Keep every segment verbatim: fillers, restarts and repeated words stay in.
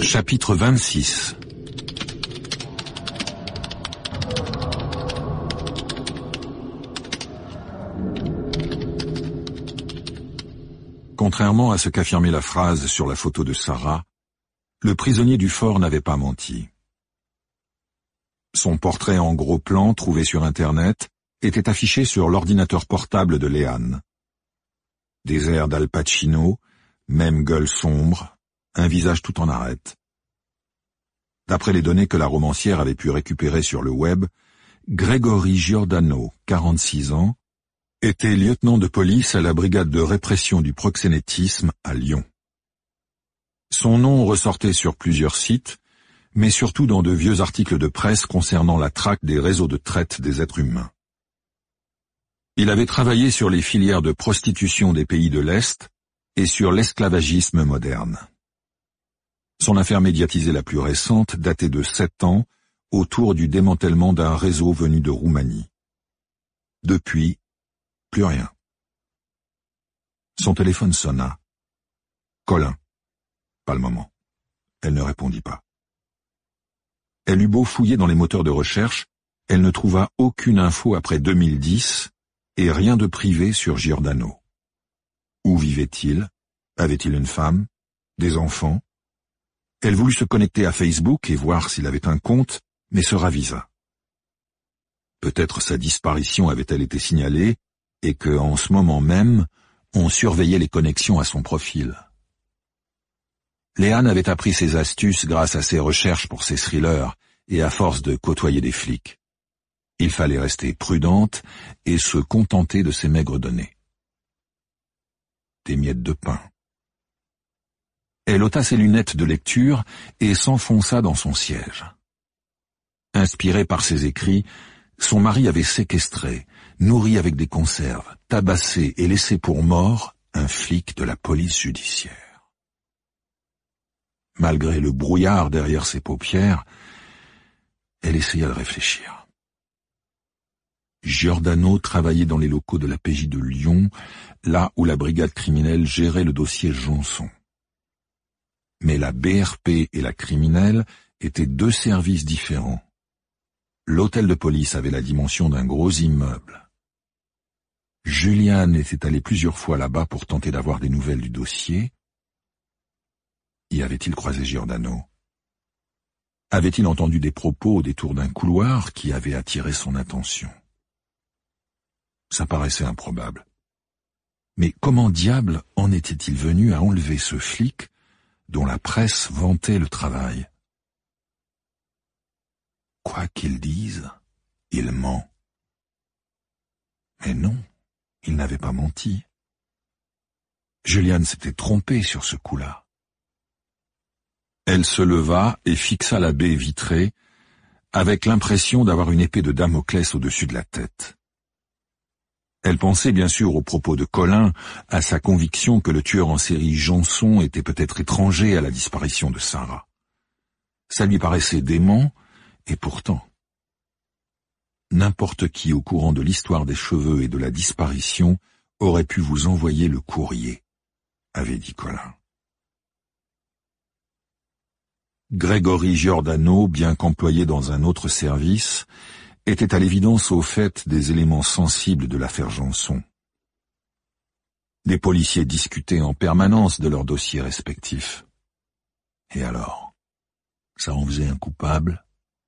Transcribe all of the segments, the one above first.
Chapitre vingt-six. Contrairement à ce qu'affirmait la phrase sur la photo de Sarah, le prisonnier du fort n'avait pas menti. Son portrait en gros plan trouvé sur Internet était affiché sur l'ordinateur portable de Léane. Des airs d'Al Pacino, même gueule sombre, un visage tout en arête. D'après les données que la romancière avait pu récupérer sur le web, Grégory Giordano, quarante-six ans, était lieutenant de police à la brigade de répression du proxénétisme à Lyon. Son nom ressortait sur plusieurs sites, mais surtout dans de vieux articles de presse concernant la traque des réseaux de traite des êtres humains. Il avait travaillé sur les filières de prostitution des pays de l'Est et sur l'esclavagisme moderne. Son affaire médiatisée la plus récente datait de sept ans, autour du démantèlement d'un réseau venu de Roumanie. Depuis, plus rien. Son téléphone sonna. Colin. Pas le moment. Elle ne répondit pas. Elle eut beau fouiller dans les moteurs de recherche, elle ne trouva aucune info après deux mille dix et rien de privé sur Giordano. Où vivait-il? Avait-il une femme? Des enfants? Elle voulut se connecter à Facebook et voir s'il avait un compte, mais se ravisa. Peut-être sa disparition avait-elle été signalée, et que, en ce moment même, on surveillait les connexions à son profil. Léane avait appris ses astuces grâce à ses recherches pour ses thrillers et à force de côtoyer des flics. Il fallait rester prudente et se contenter de ces maigres données. Des miettes de pain. Elle ôta ses lunettes de lecture et s'enfonça dans son siège. Inspiré par ses écrits, son mari avait séquestré, nourri avec des conserves, tabassé et laissé pour mort un flic de la police judiciaire. Malgré le brouillard derrière ses paupières, elle essaya de réfléchir. Giordano travaillait dans les locaux de la P J de Lyon, là où la brigade criminelle gérait le dossier Janson. Mais la B R P et la criminelle étaient deux services différents. L'hôtel de police avait la dimension d'un gros immeuble. Juliane était allée plusieurs fois là-bas pour tenter d'avoir des nouvelles du dossier. Y avait-il croisé Giordano? Avait-il entendu des propos au détour d'un couloir qui avaient attiré son attention? Ça paraissait improbable. Mais comment diable en était-il venu à enlever ce flic dont la presse vantait le travail? Quoi qu'il dise, il ment. Mais non, il n'avait pas menti. Juliane s'était trompée sur ce coup-là. Elle se leva et fixa la baie vitrée, avec l'impression d'avoir une épée de Damoclès au-dessus de la tête. Elle pensait bien sûr aux propos de Colin, à sa conviction que le tueur en série Janson était peut-être étranger à la disparition de Sarah. Ça lui paraissait dément, et pourtant, n'importe qui au courant de l'histoire des cheveux et de la disparition aurait pu vous envoyer le courrier, avait dit Colin. Grégory Giordano, bien qu'employé dans un autre service, était à l'évidence au fait des éléments sensibles de l'affaire Janson. Les policiers discutaient en permanence de leurs dossiers respectifs. Et alors, ça en faisait un coupable?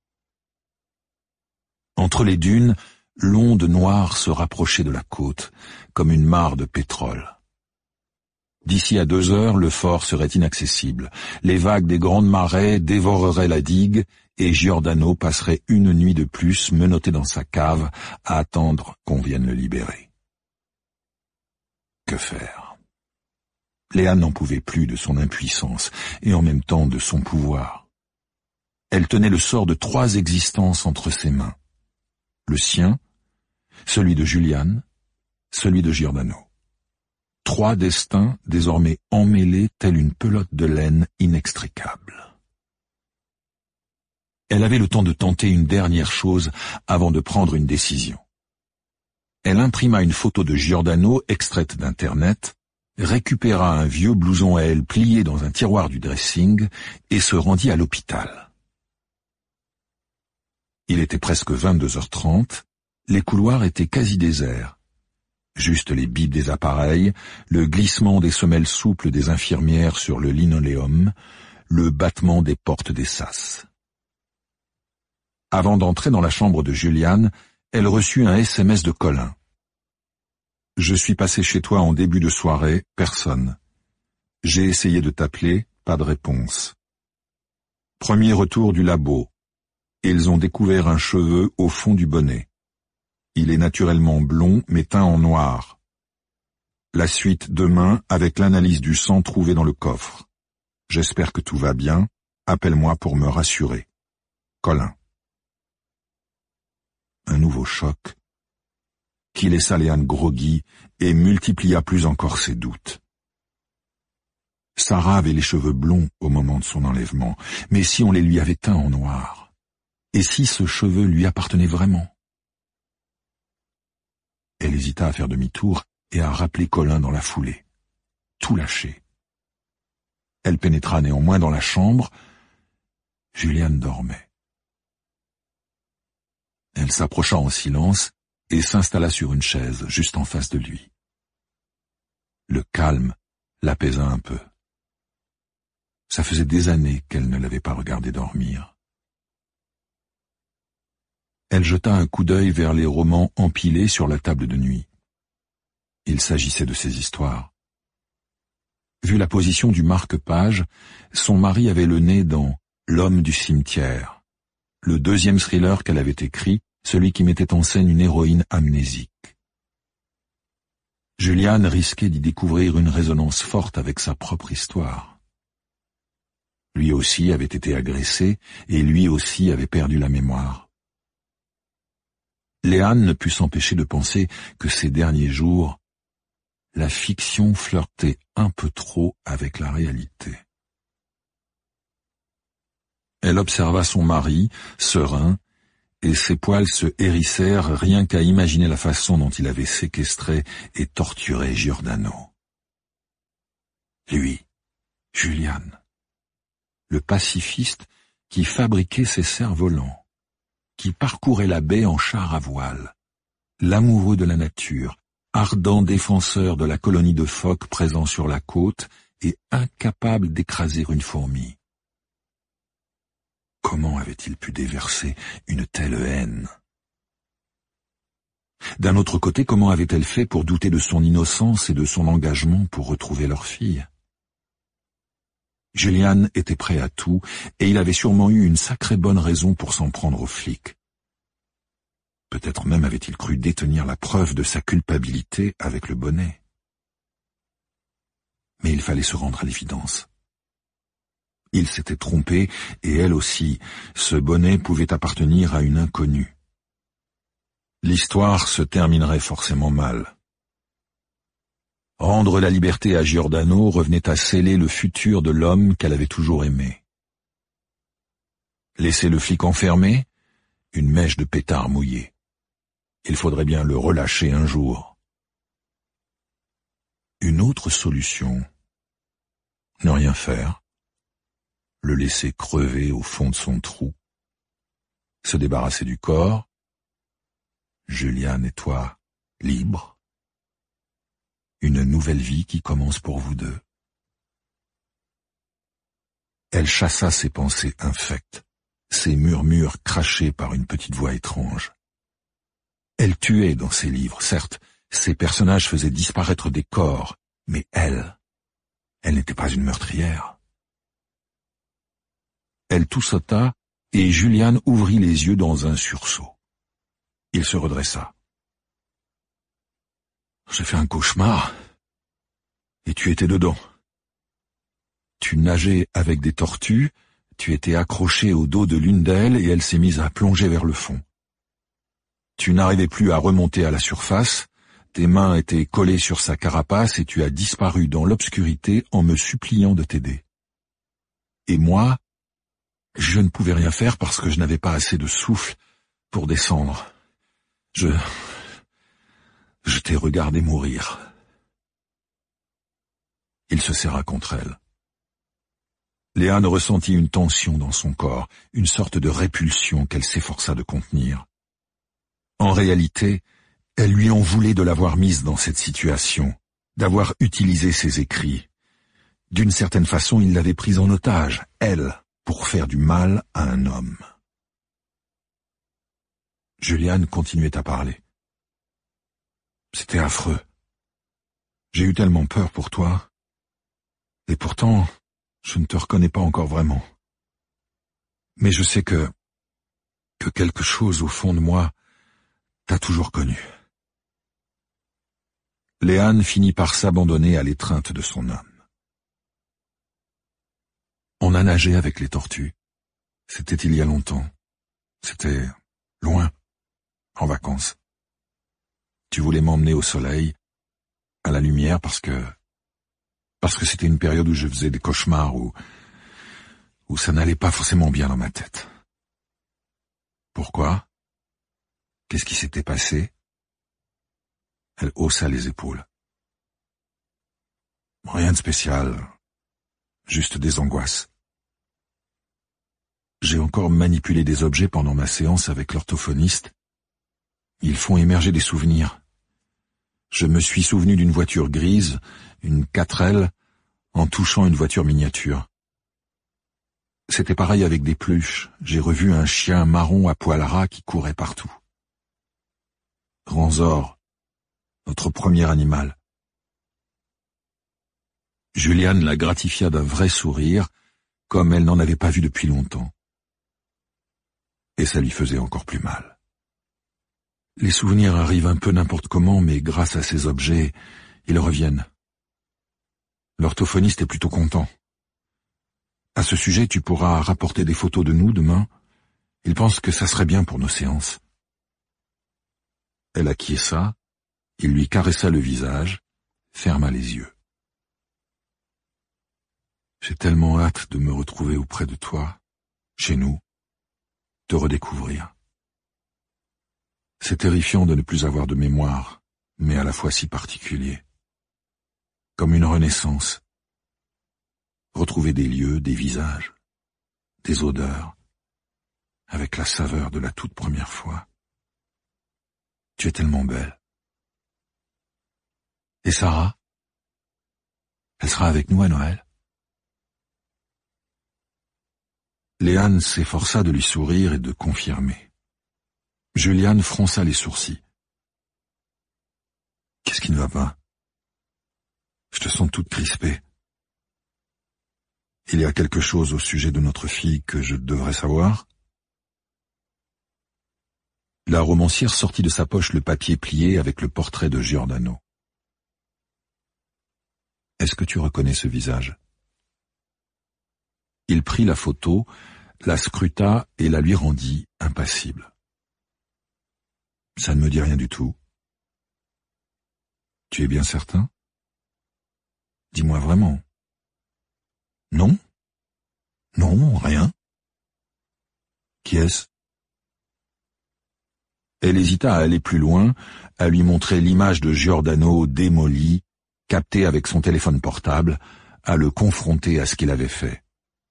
Entre les dunes, l'onde noire se rapprochait de la côte, comme une mare de pétrole. D'ici à deux heures, le fort serait inaccessible. Les vagues des grandes marées dévoreraient la digue et Giordano passerait une nuit de plus menotté dans sa cave à attendre qu'on vienne le libérer. Que faire? Léane n'en pouvait plus de son impuissance et en même temps de son pouvoir. Elle tenait le sort de trois existences entre ses mains. Le sien, celui de Juliane, celui de Giordano. Trois destins désormais emmêlés tels une pelote de laine inextricable. Elle avait le temps de tenter une dernière chose avant de prendre une décision. Elle imprima une photo de Giordano extraite d'Internet, récupéra un vieux blouson à elle plié dans un tiroir du dressing et se rendit à l'hôpital. Il était presque vingt-deux heures trente, les couloirs étaient quasi déserts. Juste les bips des appareils, le glissement des semelles souples des infirmières sur le linoléum, le battement des portes des sas. Avant d'entrer dans la chambre de Juliane, elle reçut un S M S de Colin. « Je suis passé chez toi en début de soirée, personne. J'ai essayé de t'appeler, pas de réponse. Premier retour du labo. Ils ont découvert un cheveu au fond du bonnet. Il est naturellement blond, mais teint en noir. La suite demain avec l'analyse du sang trouvé dans le coffre. J'espère que tout va bien. Appelle-moi pour me rassurer. Colin. » Un nouveau choc, qui laissa Léane groggy et multiplia plus encore ses doutes. Sarah avait les cheveux blonds au moment de son enlèvement, mais si on les lui avait teints en noir? Et si ce cheveu lui appartenait vraiment? Elle hésita à faire demi-tour et à rappeler Colin dans la foulée. Tout lâché. Elle pénétra néanmoins dans la chambre. Juliane dormait. Elle s'approcha en silence et s'installa sur une chaise juste en face de lui. Le calme l'apaisa un peu. Ça faisait des années qu'elle ne l'avait pas regardé dormir. Elle jeta un coup d'œil vers les romans empilés sur la table de nuit. Il s'agissait de ces histoires. Vu la position du marque-page, son mari avait le nez dans « L'homme du cimetière », le deuxième thriller qu'elle avait écrit, celui qui mettait en scène une héroïne amnésique. Juliane risquait d'y découvrir une résonance forte avec sa propre histoire. Lui aussi avait été agressé, et lui aussi avait perdu la mémoire. Léane ne put s'empêcher de penser que ces derniers jours, la fiction flirtait un peu trop avec la réalité. Elle observa son mari, serein, et ses poils se hérissèrent rien qu'à imaginer la façon dont il avait séquestré et torturé Giordano. Lui, Juliane, le pacifiste qui fabriquait ses cerfs-volants, qui parcourait la baie en char à voile, l'amoureux de la nature, ardent défenseur de la colonie de phoques présent sur la côte et incapable d'écraser une fourmi. Comment avait-il pu déverser une telle haine? D'un autre côté, comment avait-elle fait pour douter de son innocence et de son engagement pour retrouver leur fille? Juliane était prêt à tout, et il avait sûrement eu une sacrée bonne raison pour s'en prendre aux flics. Peut-être même avait-il cru détenir la preuve de sa culpabilité avec le bonnet. Mais il fallait se rendre à l'évidence. Il s'était trompé, et elle aussi, ce bonnet pouvait appartenir à une inconnue. L'histoire se terminerait forcément mal. Rendre la liberté à Giordano revenait à sceller le futur de l'homme qu'elle avait toujours aimé. Laisser le flic enfermé, une mèche de pétard mouillé. Il faudrait bien le relâcher un jour. Une autre solution, ne rien faire. Le laisser crever au fond de son trou, se débarrasser du corps, Juliane et toi, libres, une nouvelle vie qui commence pour vous deux. Elle chassa ses pensées infectes, ses murmures crachés par une petite voix étrange. Elle tuait dans ses livres, certes, ses personnages faisaient disparaître des corps, mais elle, elle n'était pas une meurtrière. Elle toussota, et Juliane ouvrit les yeux dans un sursaut. Il se redressa. « J'ai fait un cauchemar, et tu étais dedans. Tu nageais avec des tortues, tu étais accroché au dos de l'une d'elles, et elle s'est mise à plonger vers le fond. Tu n'arrivais plus à remonter à la surface, tes mains étaient collées sur sa carapace, et tu as disparu dans l'obscurité en me suppliant de t'aider. Et moi, je ne pouvais rien faire parce que je n'avais pas assez de souffle pour descendre. Je... Je t'ai regardé mourir. Il se serra contre elle. Léane ressentit une tension dans son corps, une sorte de répulsion qu'elle s'efforça de contenir. En réalité, elle lui en voulait de l'avoir mise dans cette situation, d'avoir utilisé ses écrits. D'une certaine façon, il l'avait prise en otage, elle, pour faire du mal à un homme. Juliane continuait à parler. C'était affreux. J'ai eu tellement peur pour toi. Et pourtant, je ne te reconnais pas encore vraiment. Mais je sais que, que quelque chose au fond de moi t'a toujours connu. Léane finit par s'abandonner à l'étreinte de son homme. On a nagé avec les tortues. C'était il y a longtemps. C'était loin, en vacances. Tu voulais m'emmener au soleil, à la lumière, parce que... parce que c'était une période où je faisais des cauchemars, où... où ça n'allait pas forcément bien dans ma tête. Pourquoi? Qu'est-ce qui s'était passé? Elle haussa les épaules. Rien de spécial, juste des angoisses. J'ai encore manipulé des objets pendant ma séance avec l'orthophoniste. Ils font émerger des souvenirs. Je me suis souvenu d'une voiture grise, une quatre L, en touchant une voiture miniature. C'était pareil avec des peluches. J'ai revu un chien marron à poil ras qui courait partout. Ranzor, notre premier animal. Juliane la gratifia d'un vrai sourire, comme elle n'en avait pas vu depuis longtemps. Et ça lui faisait encore plus mal. Les souvenirs arrivent un peu n'importe comment, mais grâce à ces objets, ils reviennent. L'orthophoniste est plutôt content. À ce sujet, tu pourras rapporter des photos de nous demain. Il pense que ça serait bien pour nos séances. Elle acquiesça, il lui caressa le visage, ferma les yeux. J'ai tellement hâte de me retrouver auprès de toi, chez nous, te redécouvrir. C'est terrifiant de ne plus avoir de mémoire, mais à la fois si particulier. Comme une renaissance. Retrouver des lieux, des visages, des odeurs, avec la saveur de la toute première fois. Tu es tellement belle. Et Sarah? Elle sera avec nous à Noël? Léane s'efforça de lui sourire et de confirmer. Juliane fronça les sourcils. Qu'est-ce qui ne va pas? Je te sens toute crispée. Il y a quelque chose au sujet de notre fille que je devrais savoir? La romancière sortit de sa poche le papier plié avec le portrait de Giordano. Est-ce que tu reconnais ce visage? Il prit la photo, la scruta et la lui rendit, impassible. Ça ne me dit rien du tout. Tu es bien certain? Dis-moi vraiment. Non? Non, rien. Qui est-ce? Elle hésita à aller plus loin, à lui montrer l'image de Giordano démolie, captée avec son téléphone portable, à le confronter à ce qu'il avait fait.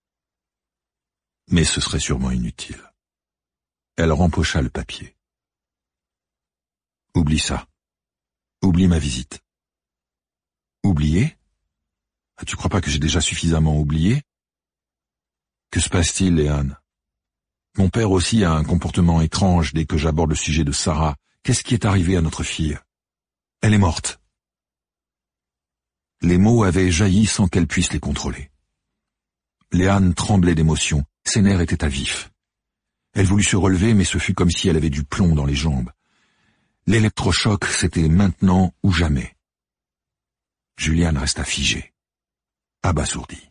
Mais ce serait sûrement inutile. Elle rempocha le papier. Oublie ça. Oublie ma visite. Oublier? Tu crois pas que j'ai déjà suffisamment oublié? Que se passe-t-il, Léane? Mon père aussi a un comportement étrange dès que j'aborde le sujet de Sarah. Qu'est-ce qui est arrivé à notre fille? Elle est morte. Les mots avaient jailli sans qu'elle puisse les contrôler. Léane tremblait d'émotion, ses nerfs étaient à vif. Elle voulut se relever, mais ce fut comme si elle avait du plomb dans les jambes. L'électrochoc, c'était maintenant ou jamais. Juliane resta figée, abasourdie.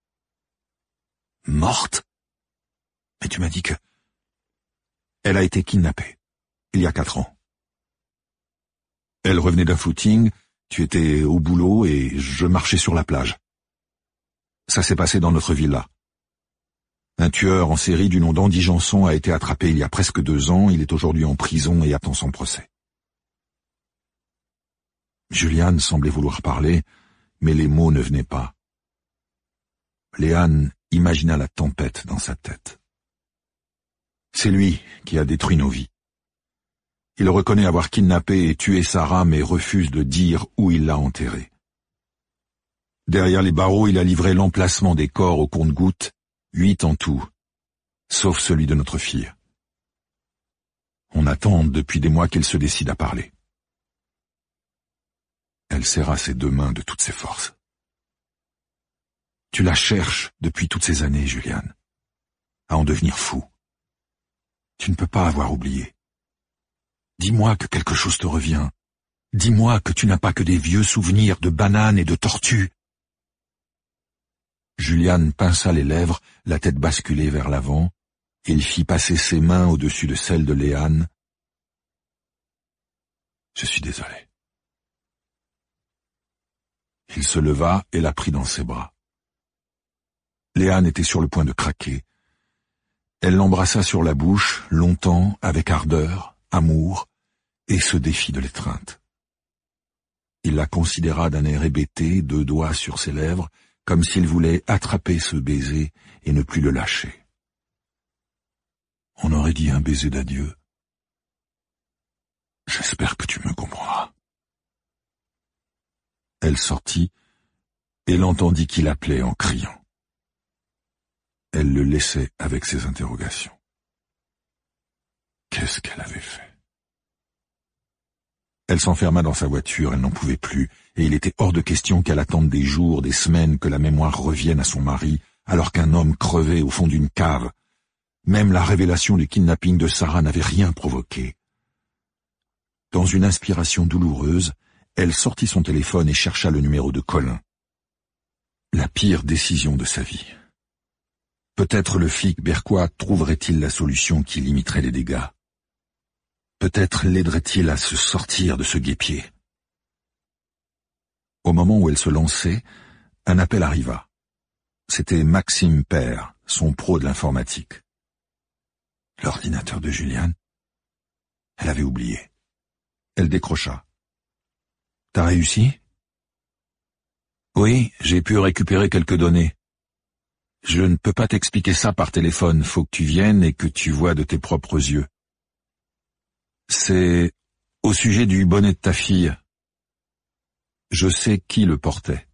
Morte? Mais tu m'as dit que... Elle a été kidnappée, il y a quatre ans. Elle revenait d'un footing, tu étais au boulot et je marchais sur la plage. Ça s'est passé dans notre villa. Un tueur en série du nom d'Andy Janson a été attrapé il y a presque deux ans, il est aujourd'hui en prison et attend son procès. Juliane semblait vouloir parler, mais les mots ne venaient pas. Léane imagina la tempête dans sa tête. C'est lui qui a détruit nos vies. Il reconnaît avoir kidnappé et tué Sarah, mais refuse de dire où il l'a enterrée. Derrière les barreaux, il a livré l'emplacement des corps au compte-gouttes, huit en tout, sauf celui de notre fille. On attend depuis des mois qu'il se décide à parler. Elle serra ses deux mains de toutes ses forces. Tu la cherches depuis toutes ces années, Juliane, à en devenir fou. Tu ne peux pas avoir oublié. Dis-moi que quelque chose te revient. Dis-moi que tu n'as pas que des vieux souvenirs de bananes et de tortues. Juliane pinça les lèvres, la tête basculée vers l'avant, et il fit passer ses mains au-dessus de celles de Léane. Je suis désolé. Il se leva et la prit dans ses bras. Léane était sur le point de craquer. Elle l'embrassa sur la bouche, longtemps, avec ardeur, amour, et ce défi de l'étreinte. Il la considéra d'un air hébété, deux doigts sur ses lèvres, comme s'il voulait attraper ce baiser et ne plus le lâcher. On aurait dit un baiser d'adieu. J'espère que tu me comprendras. Elle sortit et l'entendit qu'il appelait en criant. Elle le laissait avec ses interrogations. Qu'est-ce qu'elle avait fait? Elle s'enferma dans sa voiture, elle n'en pouvait plus, et il était hors de question qu'elle attende des jours, des semaines, que la mémoire revienne à son mari, alors qu'un homme crevait au fond d'une cave. Même la révélation du kidnapping de Sarah n'avait rien provoqué. Dans une inspiration douloureuse, elle sortit son téléphone et chercha le numéro de Colin. La pire décision de sa vie. Peut-être le flic berquois trouverait-il la solution qui limiterait les dégâts. Peut-être l'aiderait-il à se sortir de ce guêpier. Au moment où elle se lançait, un appel arriva. C'était Maxime Père, son pro de l'informatique. L'ordinateur de Juliane? Elle avait oublié. Elle décrocha. « T'as réussi ?»« Oui, j'ai pu récupérer quelques données. Je ne peux pas t'expliquer ça par téléphone, faut que tu viennes et que tu vois de tes propres yeux. C'est au sujet du bonnet de ta fille. Je sais qui le portait.